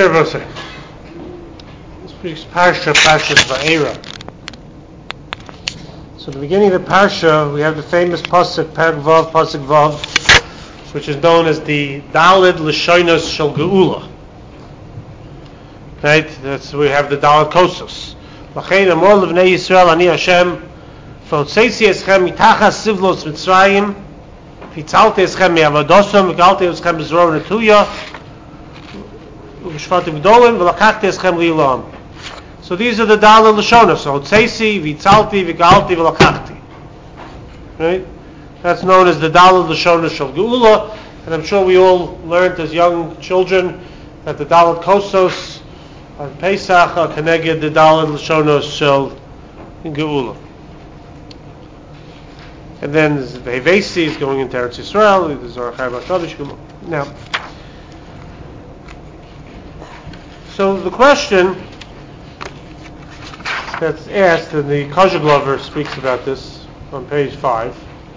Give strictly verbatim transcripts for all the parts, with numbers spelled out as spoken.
Okay, Rabbi. This week's parsha, Parshas Va'era. So at the beginning of the parsha, we have the famous pasuk, Perek Vav, pasuk Vav, which is known as the Daled Lashonos Shel Geula. Right? That's we have the Daled Kosos. Lachein Amor Levnei Yisrael Ani Hashem V'otzeitzi Eschem Mitachas Sivlos Mitzrayim V'tzalti Eschem Mi'avadosam V'galti Eschem B'zror Netuya V'shvatim Gdolim V'lakachti Eschem Li'olam. So these are the Daled Lashonos. So Otzeitzi, V'tzalti, V'galti, V'lakachti. Right? That's known as the Daled Lashonos Shel Geula, and I'm sure we all learned as young children that the Daled Kosos on Pesach are connected the Daled Lashonos Shel Geula. And then the Hevesi is going into Eretz Yisrael. There's our Chayv. Now, so the question that's asked, and the Kozher Glover speaks about this on page five,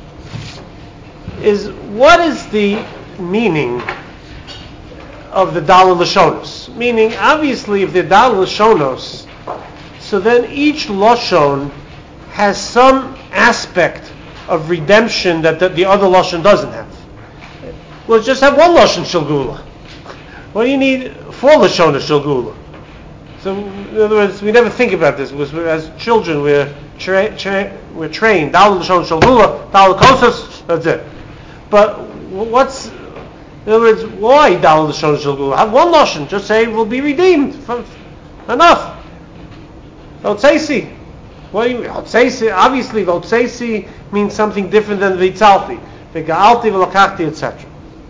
is what is the meaning of the Daled Lashonos? Meaning, obviously, if they're Daled Lashonos, so then each Lashon has some aspect of redemption that the, the other Lashon doesn't have. Well, just have one Lashon Shel Geula. What do you need four Lashonos Shel Geula? So, in other words, we never think about this because we're, as children we're tra- tra- we're trained. Daled Lashonos Shel Geula, Daled Kosos, that's it. But what's, in other words, why Daled Lashonos Shel Geula? Have one Lashon, just say we'll be redeemed. Enough. Otzeisi. What do you mean? Otzeisi, obviously, Otzeisi means something different than V'tzalti. V'ga'alti, V'lakachti, et cetera.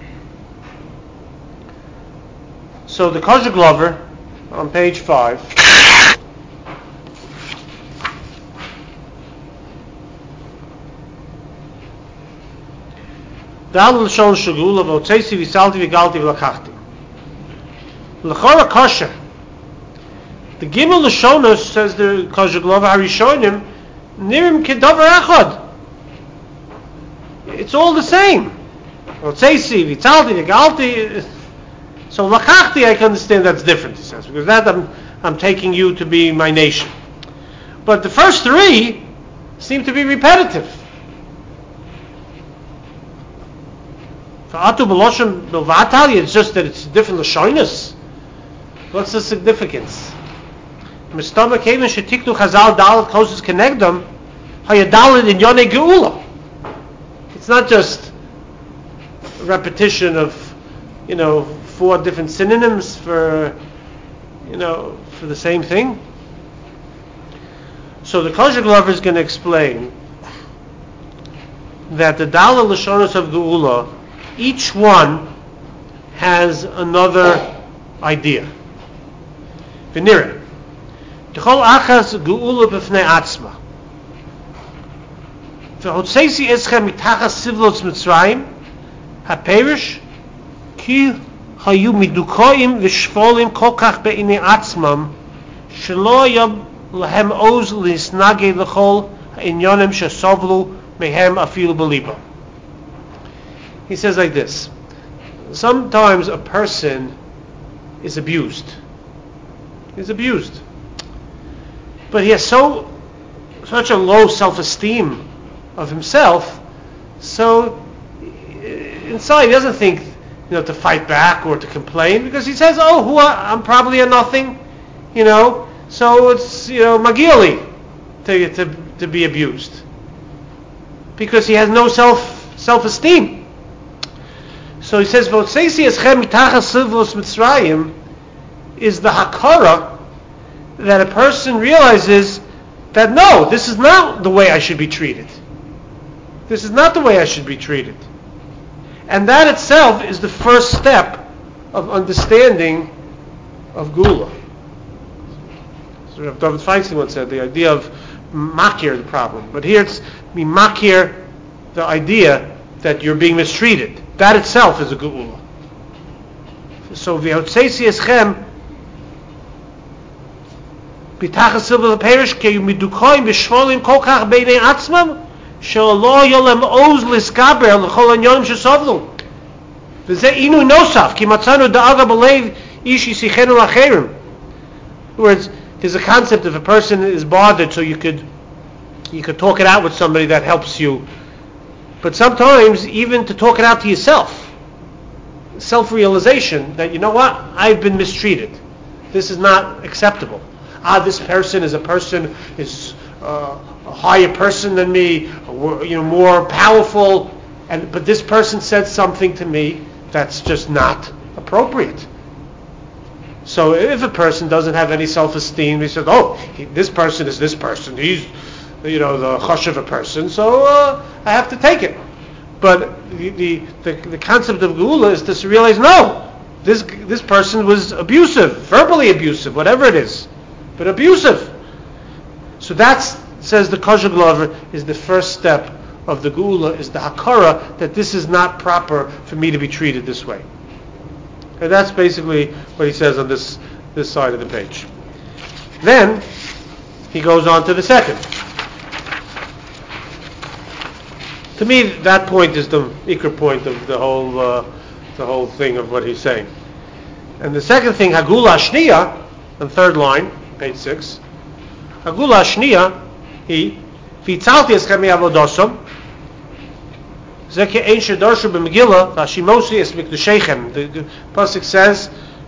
So the Kozher Glover, on page five, Daled Lashonos Shel Geula v'otzeisi v'salti v'galti v'lakachti. L'chora kosher. The Gimel Lashonos, says the Kozher Glover, Harishonim nirim kedavar echad. It's all the same. Otzeisi v'salti v'galti. So lakachti, I can understand that's different, he says, because that I'm, I'm taking you to be my nation. But the first three seem to be repetitive. For atu b'loshem bilvatali, it's just that it's different lashonos. What's the significance? Mistama kevin shetiknu chazal daled kosos kenegdom hayadaled in yonei geula. It's not just a repetition of, you know, four different synonyms for, you know, for the same thing. So the Kozher Glover is going to explain that the Daled Lashonos of Geula, each one has another idea. V'nireh. T'chol achas Geula b'fnei atzma. V'hotzeisi eschem mitachas sivlos Mitzrayim ha'perish ki hayu midukoim v'shvolim kolkach be'inei atzmam shelo yam lahem oz lisnagei l'chol ha'inyonim shesovlu mehem afilu b'liba. He says like this: sometimes a person is abused. He's abused, but he has so such a low self-esteem of himself. So inside, he doesn't think, you know, to fight back or to complain, because he says, "Oh, who are, I'm probably a nothing," you know. So it's, you know, magili to to to be abused, because he has no self self-esteem. So he says, "V'otzeisi eschem mitachas sivlos Mitzrayim," is the hakara that a person realizes that no, this is not the way I should be treated. This is not the way I should be treated. And that itself is the first step of understanding of Geula. So Rav David Feinstein once said the idea of makir, the problem. But here it's makir, the idea that you're being mistreated. That itself is a Geula. So v'hotzeisi eschem b'tachas sivlos ha'perish ki midukoim v'shvolim kolkach beinei atzmam shelo yolem oz liskaber l'chol hanyonim shesovlu. V'zeh inu nosaf ki matzanu da'aga b'leiv Ishi sichenu acherim. In other words, there's a concept if a person is bothered, so you could you could talk it out with somebody that helps you. But sometimes even to talk it out to yourself, self-realization that, you know what, I've been mistreated. This is not acceptable. Ah, this person is a person is uh, a higher person than me, you know, more powerful, and but this person said something to me that's just not appropriate. So if a person doesn't have any self-esteem, he says, "Oh, he, this person is this person. He's, you know, the chush of a person, so uh, I have to take it." But the, the the the concept of geula is to realize, no, this this person was abusive, verbally abusive, whatever it is, but abusive. So that's, says the Kosher Glover, is the first step of the geula, is the hakara that this is not proper for me to be treated this way. And that's basically what he says on this, this side of the page. Then he goes on to the second. To me, that point is the ikar point of the whole uh, the whole thing of what he's saying. And the second thing, hagula shniya, on third line, page six. Hagula shniya, he vitzalti eschem mi'avodosom. The the pasuk says,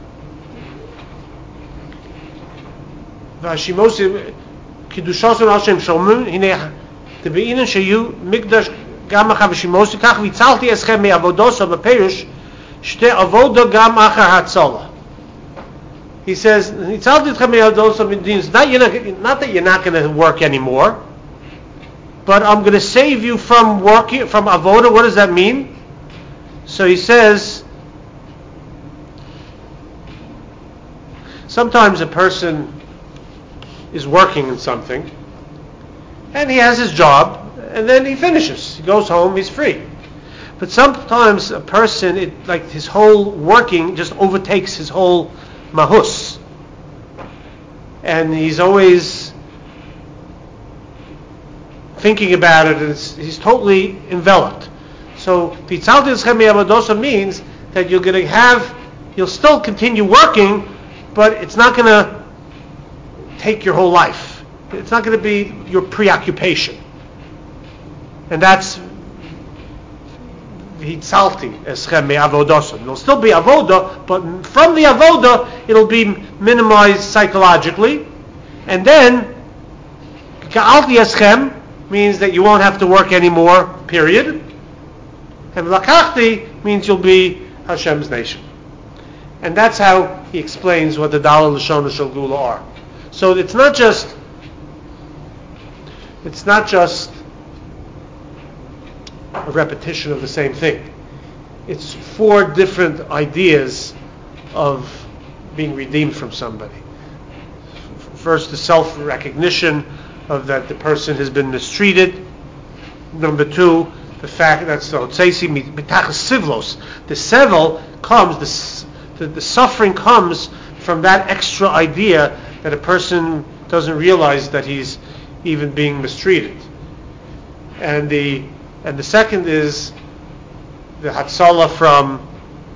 "Vashimosi kidushason al shem shomim hine tebeinen shayu mikdash gam acha vashimosi kach vitzalti eschem me'avodosa b'perush shte avoda gam acha hatzola." He says, "Vitzalti eschem me'avodosa" means not you're not, not that you're not going to work anymore, but I'm going to save you from working, from avoda. What does that mean? So he says, sometimes a person is working in something, and he has his job, and then he finishes. He goes home, he's free. But sometimes a person, it, like his whole working just overtakes his whole mahus. And he's always thinking about it, and it's, he's totally enveloped. So Pitzalti Eschem Mi'avodosa means that you're going to have, you'll still continue working, but it's not going to take your whole life. It's not going to be your preoccupation. And that's Pitzalti Eschem Mi'avodosa. It'll still be avoda, but from the avoda, it'll be minimized psychologically. And then Ka'alti Eschem means that you won't have to work anymore, period. And Lakachti means you'll be Hashem's nation. And that's how he explains what the Dalal Lashon Shel Geula are. So it's not just it's not just a repetition of the same thing. It's four different ideas of being redeemed from somebody. First, the self-recognition of that the person has been mistreated. Number two, the fact that so tzeisi mitachas sivlos, the sevel comes, the, the the suffering comes from that extra idea that a person doesn't realize that he's even being mistreated. And the and the second is the hatzalah from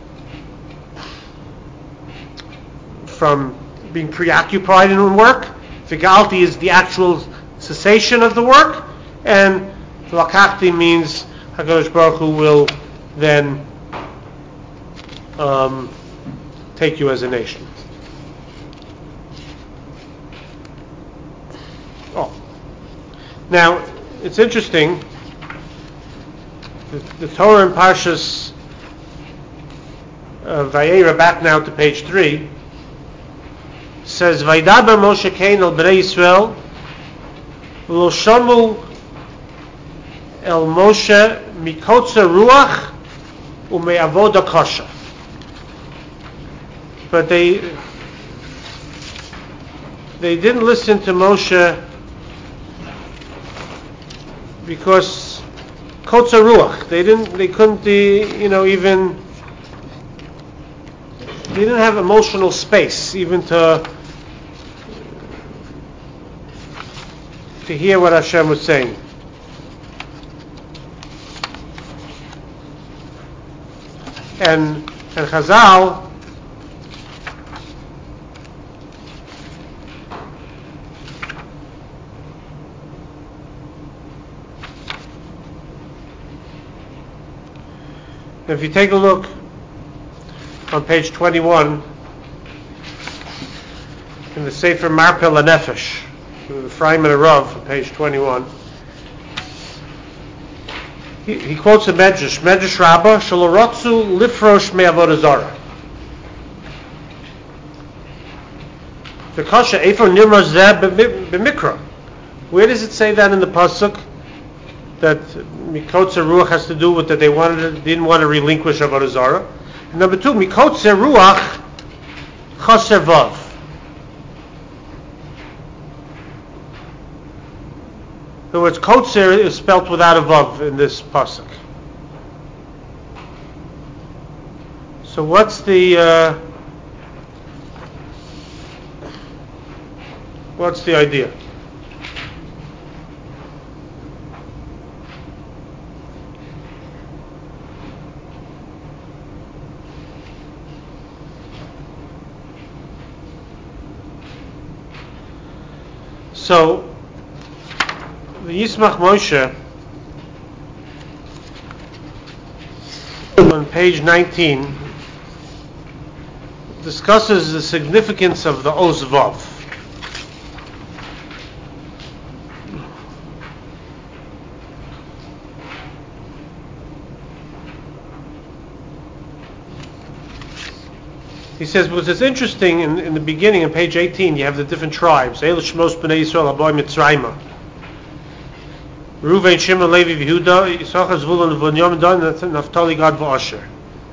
from being preoccupied in work. Vigalti is the actual cessation of the work, and Lakachti means HaKadosh Baruch Hu will then um, take you as a nation. Oh, now it's interesting. The, the Torah in Parshas uh, Vayera, back now to page three, says, "Vaydaber Moshe Kain al Bnei Yisrael Lo shamu el Moshe mikotza ruach ume'avoda kasha." But they they didn't listen to Moshe because kotza ruach. They didn't. They couldn't. You know, even they didn't have emotional space even to to hear what Hashem was saying. And and Chazal If you take a look on page twenty-one in the Sefer Marpel HaNefesh, the Ephraim and Rav, on page twenty-one, he, he quotes a Medrash, Medrash Rabbah, Shalorotzu Lifrosh Me'avodah Zarah. The Kasha Eifo Nimra Zeh B'Mikra. Where does it say that in the pasuk? That Mikotzer Ruach has to do with that they wanted to, didn't want to relinquish Avodah Zarah. And number two, Mikotzer Ruach Chaser Vav. In other words, Kotzer is spelt without a Vav in this pasuk. So what's the uh, what's the idea? So, the Yismach Moshe, on page nineteen, discusses the significance of the Oz Vav. He says, because it's interesting, in, in the beginning, on page eighteen, you have the different tribes. Eil Shmos B'nai Yisrael Aboy Mitzrayma. Reuven, Shimon, Levi, Yehuda, Yisachar, Zvulun, V'Nyamin, Dan, Naphtali, Gad, V'Asher.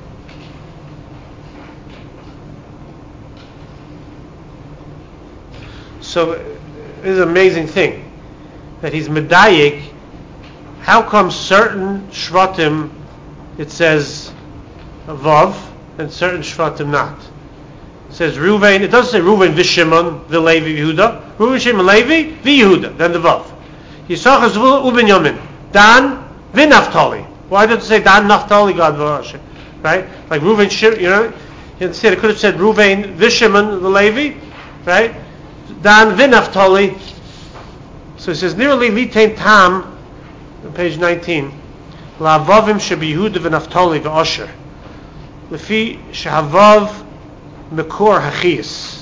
So, it's an amazing thing, that he's Medayik. How come certain Shvatim, it says, Vav, and certain Shvatim not? It says Reuven, it doesn't say Reuven v'Shimon v'Levi v'Yehuda. Reuven, Shimon, Levi v'Yehuda, then the Vav. Yisachar, Zvulun, u'Binyamin. Dan v'Naftali. Why did it say Dan, Naftali, Gad v'Asher? Right? Like Reuven, Shimon, you know, instead it could have said Reuven v'Shimon v'Levi, right? Dan v'Naftali. So it says nearly litain tam, on page nineteen. La'avavim shebi Yehuda v'Naftali v'Asher. Lefi shehavav Mekor Hachis.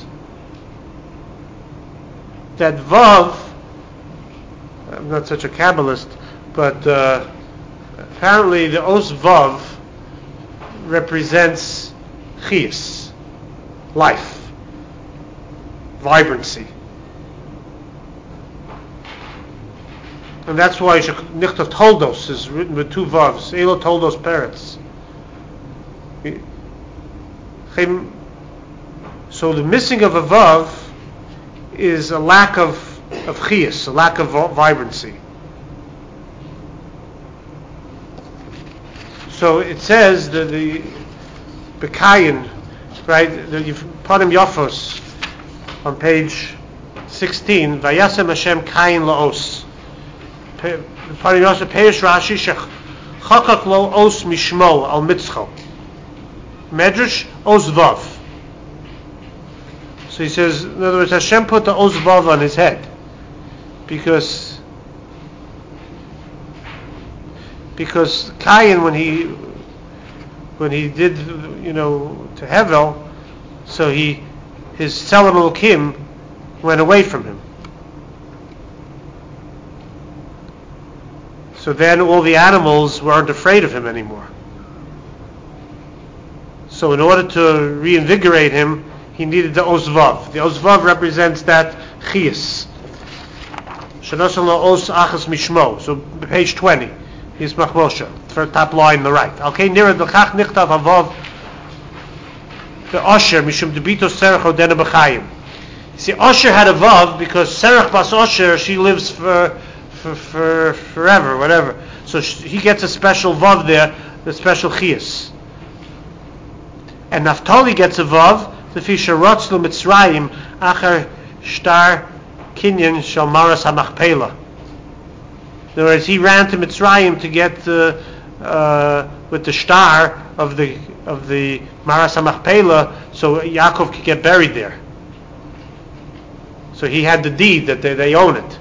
That Vav, I'm not such a Kabbalist, but uh, apparently the Os Vav represents Chis, life, vibrancy. And that's why Nichtav Toldos is written with two Vavs, Elo Toldos Peretz. So the missing of a Vav is a lack of of chiyas, a lack of vibrancy. So it says that the Bekayin, right, the Panim Yafos, on page sixteen, Vayasem Hashem Kayin Laos. Panim Yafos, Peish Rashi, Chakak Lo Os Mishmo Al Mitzcho. Medrash Os Vav. So he says, in other words, Hashem put the Oz Vav on his head because because Cain, when he when he did, you know, to Hevel, so he his Tzelem Elokim went away from him. So then all the animals weren't afraid of him anymore. So in order to reinvigorate him, he needed the Ozvav. The Ozvav represents that Chiyas. Shanosan lo Oz Achas Mishmo. So page twenty, Yismach Moshe, for top line on the right. Okay, near the Chach Nichtav Havav the Osher Mishum Debito Serach Odena B'Chayim. See, Osher had a Vav because Serach Bas Osher, she lives for, for, for forever, whatever. So she, he gets a special Vav there, the special Chiyas. And Naphtali gets a Vav, the Fisher Rotzlu Mitzrayim, Achar Shtar Kinyan Shalmaras HaMachpelah. In other words, he ran to Mitzrayim to get uh, uh, with the star of the of the Maras HaMachpelah, so Yaakov could get buried there. So he had the deed that they, they own it.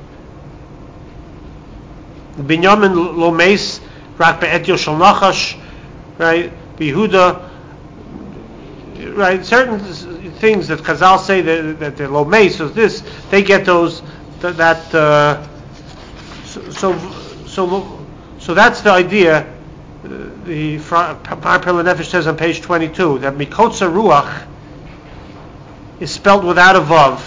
Binyamin Lomeis Rak Be'etyo Shal Nachash, right? Yehuda, right? Certain things that Chazal say that, that they're low mace, so this they get those that. that uh, so, so so so that's the idea. The Parpel Nefesh says on page twenty-two that Mikotza Ruach is spelled without a vav.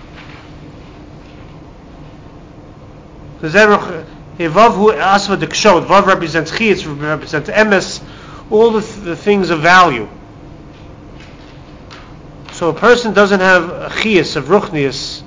The vav who asva dekshot. Vav represents chiyas, represents emes, all the, th- the things of value. So a person doesn't have a chiyas of ruchnius,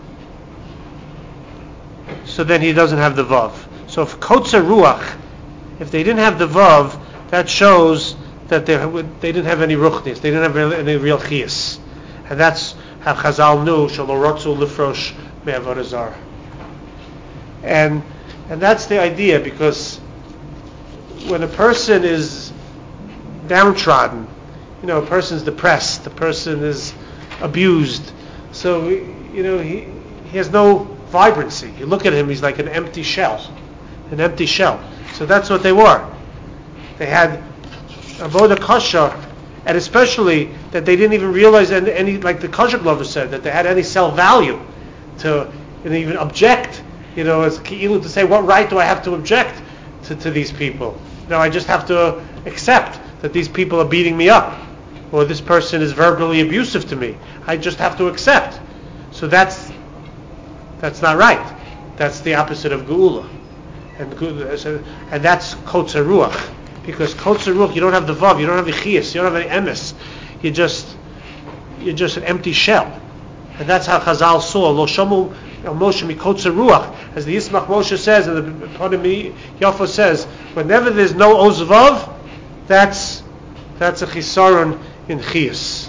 so then he doesn't have the vav. So if kotza ruach, if they didn't have the vav, that shows that they they didn't have any ruchnius, they didn't have any real chiyas, and that's how Chazal knew shalorotzu lifrosh me'avodah zarah. And and that's the idea, because when a person is downtrodden, you know, a person's depressed, the person is abused, so you know he he has no vibrancy. You look at him, he's like an empty shell, an empty shell. So that's what they were. They had avodah kasha, and especially that they didn't even realize any, any like the kosher glover said, that they had any self value to you know, even object. You know, as Ki'ilu to say, what right do I have to object to, to these people? No, I just have to accept that these people are beating me up, or this person is verbally abusive to me. I just have to accept. So that's that's not right. That's the opposite of geula, and and that's kotzer ruach, because kotzer ruach, you don't have the vav, you don't have the chiyas, you don't have any emes. You just you're just an empty shell, and that's how Chazal saw lo shamu Moshe mikotzer ruach, as the Yismach Moshe says, and the Ponim Yafo says, whenever there's no ozvav, that's that's a chisaron in chiyas.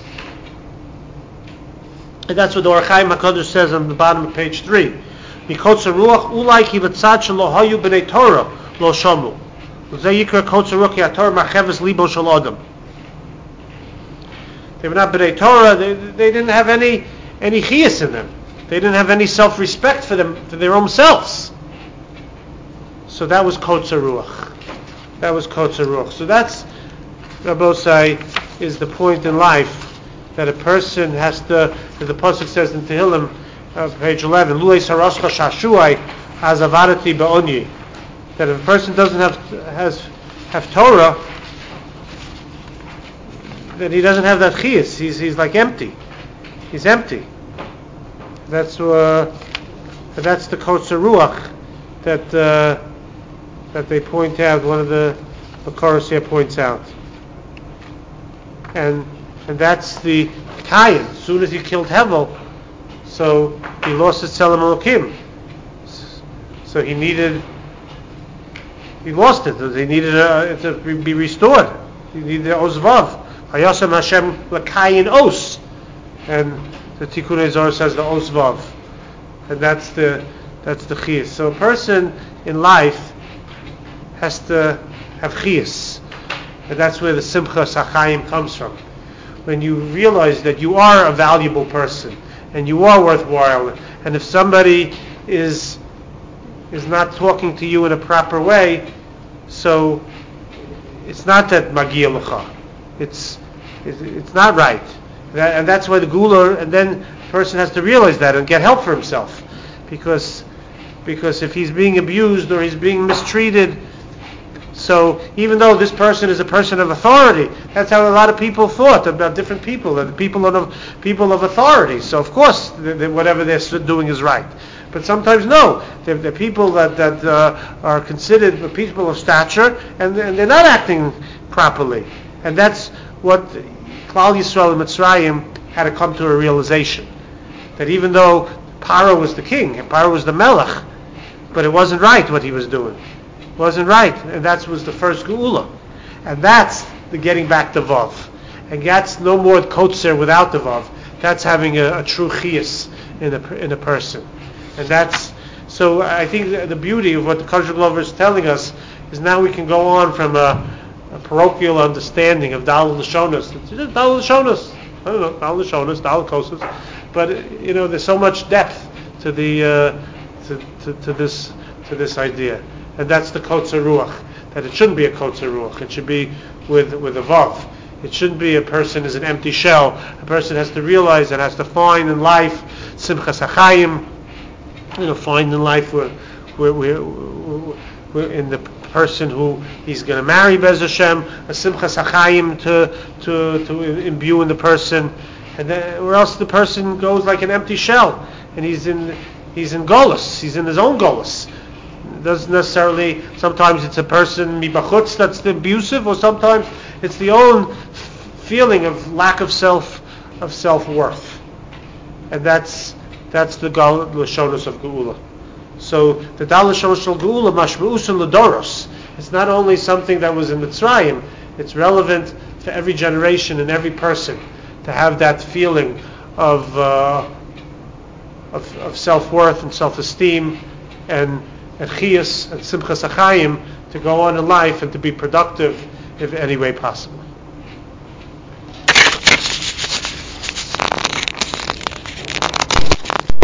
And that's what the Or Chaim HaKadosh says on the bottom of page three. Mikotzer ruach ulai ki b'tzad shelo hayu b'nei Torah lo shamu. U'zeh yikra kotzer ruach ki haTorah marcheves libo shel adam. They were not b'nei Torah. They, they didn't have any any chiyas in them. They didn't have any self-respect for them, for their own selves. So that was kotzer ruach. That was kotzer ruach. So that's, Rabbosai, is the point in life that a person has to, as the pasuk says in Tehillim, uh, page eleven, Luei sarascha shashuai azavadati ba'onyi. That if a person doesn't have has have Torah, then he doesn't have that chiyas. He's he's like empty. He's empty. That's uh, that's the kotzer ruach that uh, that they point out. One of the Makoros here points out, and and that's the Kayin. As soon as he killed Hevel, so he lost his Tzelem Elokim. So he needed, he lost it. He needed uh, to be restored. He needed Ozvav. Hayasam Hashem l'Kayin Os, and the Tikkun Zohar says the Osvav, and that's the that's the chiyas. So a person in life has to have chiyas, and that's where the simcha sachayim comes from. When you realize that you are a valuable person and you are worthwhile, and if somebody is is not talking to you in a proper way, so it's not that magia lecha, it's it's, it's not right. That, and that's why the gula, and then the person has to realize that and get help for himself, because because if he's being abused or he's being mistreated, so even though this person is a person of authority, that's how a lot of people thought about different people, the people of people of authority. So of course, they, they, whatever they're doing is right. But sometimes no, they're, they're people that that uh, are considered people of stature, and, and they're not acting properly, and that's what Klal Yisrael and Mitzrayim had to come to a realization that even though Paro was the king and Paro was the melech, but it wasn't right what he was doing. It wasn't right, and that was the first geula, and that's the getting back to vav, and that's no more kotzer without the vav. That's having a, a true chiyas in a in a person, and that's so. I think the, the beauty of what the Kosher Glover is telling us is now we can go on from a a parochial understanding of Dal Lashonos. It's just Dal Lashonos. I don't know, Dal Lashonos, Dal Kosos. But you know, there's so much depth to the uh, to, to, to this to this idea, and that's the Kotzer Ruach. that it shouldn't be a kotzer ruach. It should be with with a vav. It shouldn't be a person is an empty shell. A person has to realize and has to find in life simchas hachayim. You know, find in life where where we're, we're in the person who he's going to marry, Bez Hashem, a simchas hachayim to to to imbue in the person, and then, or else the person goes like an empty shell, and he's in he's in golus, he's in his own golus. It doesn't necessarily. Sometimes it's a person mibachutz that's the abusive, or sometimes it's the own feeling of lack of self of self worth, and that's that's the gal lashonos of geula. So the dal lashonos of geula mashmeusin l'doros. It's not only something that was in Mitzrayim; it's relevant for every generation and every person to have that feeling of uh, of, of self worth and self esteem and and chiyas and simchas hachayim to go on in life and to be productive if any way possible.